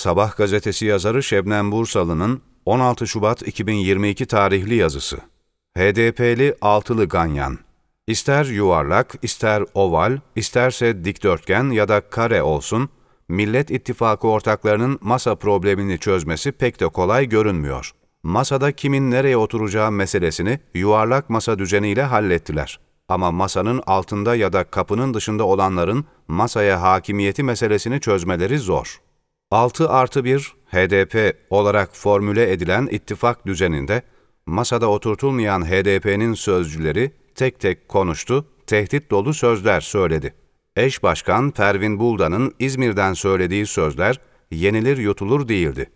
Sabah gazetesi yazarı Şebnem Bursalı'nın 16 Şubat 2022 tarihli yazısı. HDP'li altılı ganyan. İster yuvarlak, ister oval, isterse dikdörtgen ya da kare olsun, Millet İttifakı ortaklarının masa problemini çözmesi pek de kolay görünmüyor. Masada kimin nereye oturacağı meselesini yuvarlak masa düzeniyle hallettiler. Ama masanın altında ya da kapının dışında olanların masaya hakimiyeti meselesini çözmeleri zor. 6+1 HDP olarak formüle edilen ittifak düzeninde, masada oturtulmayan HDP'nin sözcüleri tek tek konuştu, tehdit dolu sözler söyledi. Eş Başkan Pervin Buldan'ın İzmir'den söylediği sözler yenilir yutulur değildi.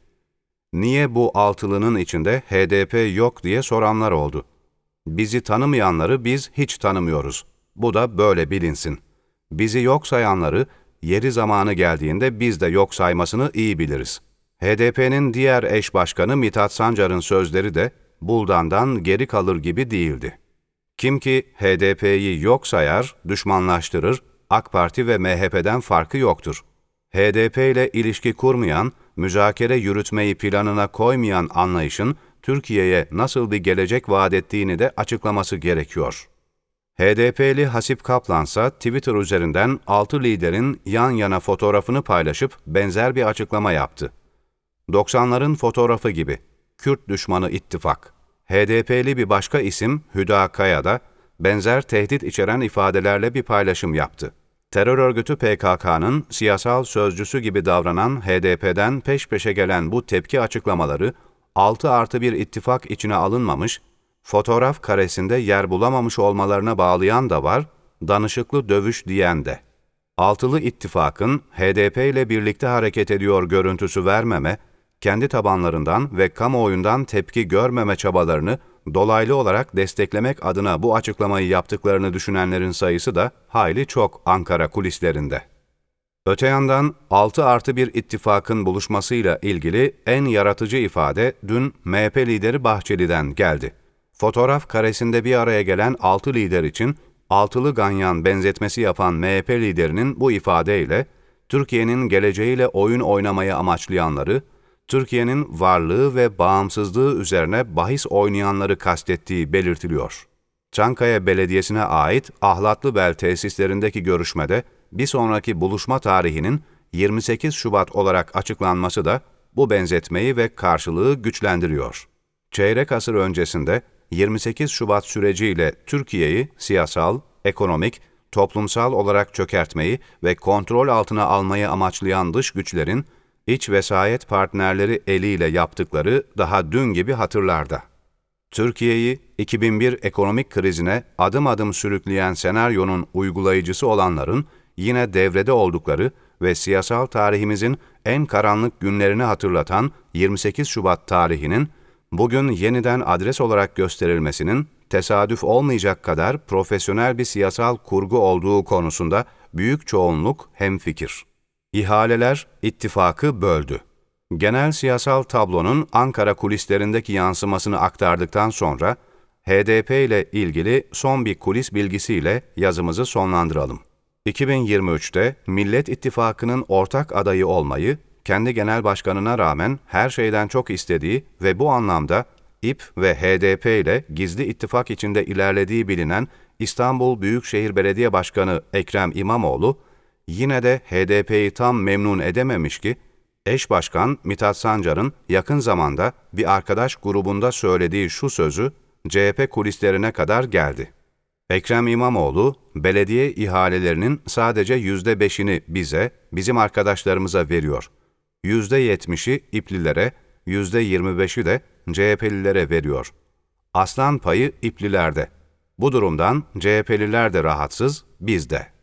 Niye bu altılının içinde HDP yok diye soranlar oldu. Bizi tanımayanları biz hiç tanımıyoruz. Bu da böyle bilinsin. Bizi yok sayanları yeri zamanı geldiğinde biz de yok saymasını iyi biliriz. HDP'nin diğer eş başkanı Mithat Sancar'ın sözleri de Buldan'dan geri kalır gibi değildi. Kim ki HDP'yi yok sayar, düşmanlaştırır, AK Parti ve MHP'den farkı yoktur. HDP ile ilişki kurmayan, müzakere yürütmeyi planına koymayan anlayışın Türkiye'ye nasıl bir gelecek vaat ettiğini de açıklaması gerekiyor. HDP'li Hasip Kaplansa Twitter üzerinden 6 liderin yan yana fotoğrafını paylaşıp benzer bir açıklama yaptı. 90'ların fotoğrafı gibi, Kürt düşmanı ittifak. HDP'li bir başka isim Hüda Kaya da benzer tehdit içeren ifadelerle bir paylaşım yaptı. Terör örgütü PKK'nın siyasal sözcüsü gibi davranan HDP'den peş peşe gelen bu tepki açıklamaları 6+1 ittifak içine alınmamış, fotoğraf karesinde yer bulamamış olmalarına bağlayan da var, danışıklı dövüş diyen de. Altılı ittifakın HDP ile birlikte hareket ediyor görüntüsü vermeme, kendi tabanlarından ve kamuoyundan tepki görmeme çabalarını dolaylı olarak desteklemek adına bu açıklamayı yaptıklarını düşünenlerin sayısı da hayli çok Ankara kulislerinde. Öte yandan 6+1 ittifakın buluşmasıyla ilgili en yaratıcı ifade dün MHP lideri Bahçeli'den geldi. Fotoğraf karesinde bir araya gelen 6 lider için altılı ganyan benzetmesi yapan MHP liderinin bu ifadeyle Türkiye'nin geleceğiyle oyun oynamayı amaçlayanları, Türkiye'nin varlığı ve bağımsızlığı üzerine bahis oynayanları kastettiği belirtiliyor. Çankaya Belediyesi'ne ait Ahlatlıbel tesislerindeki görüşmede bir sonraki buluşma tarihinin 28 Şubat olarak açıklanması da bu benzetmeyi ve karşılığı güçlendiriyor. Çeyrek asır öncesinde 28 Şubat süreciyle Türkiye'yi siyasal, ekonomik, toplumsal olarak çökertmeyi ve kontrol altına almayı amaçlayan dış güçlerin iç vesayet partnerleri eliyle yaptıkları daha dün gibi hatırlarda. Türkiye'yi 2001 ekonomik krizine adım adım sürükleyen senaryonun uygulayıcısı olanların yine devrede oldukları ve siyasal tarihimizin en karanlık günlerini hatırlatan 28 Şubat tarihinin bugün yeniden adres olarak gösterilmesinin tesadüf olmayacak kadar profesyonel bir siyasal kurgu olduğu konusunda büyük çoğunluk hemfikir. İhaleler ittifakı böldü. Genel siyasal tablonun Ankara kulislerindeki yansımasını aktardıktan sonra HDP ile ilgili son bir kulis bilgisiyle yazımızı sonlandıralım. 2023'te Millet İttifakı'nın ortak adayı olmayı kendi genel başkanına rağmen her şeyden çok istediği ve bu anlamda İP ve HDP ile gizli ittifak içinde ilerlediği bilinen İstanbul Büyükşehir Belediye Başkanı Ekrem İmamoğlu, yine de HDP'yi tam memnun edememiş ki, eş başkan Mithat Sancar'ın yakın zamanda bir arkadaş grubunda söylediği şu sözü CHP kulislerine kadar geldi. Ekrem İmamoğlu, belediye ihalelerinin sadece %5'ini bize, bizim arkadaşlarımıza veriyor. %70'i İP'lilere, %25'i de CHP'lilere veriyor. Aslan payı İP'lilerde. Bu durumdan CHP'liler de rahatsız, biz de.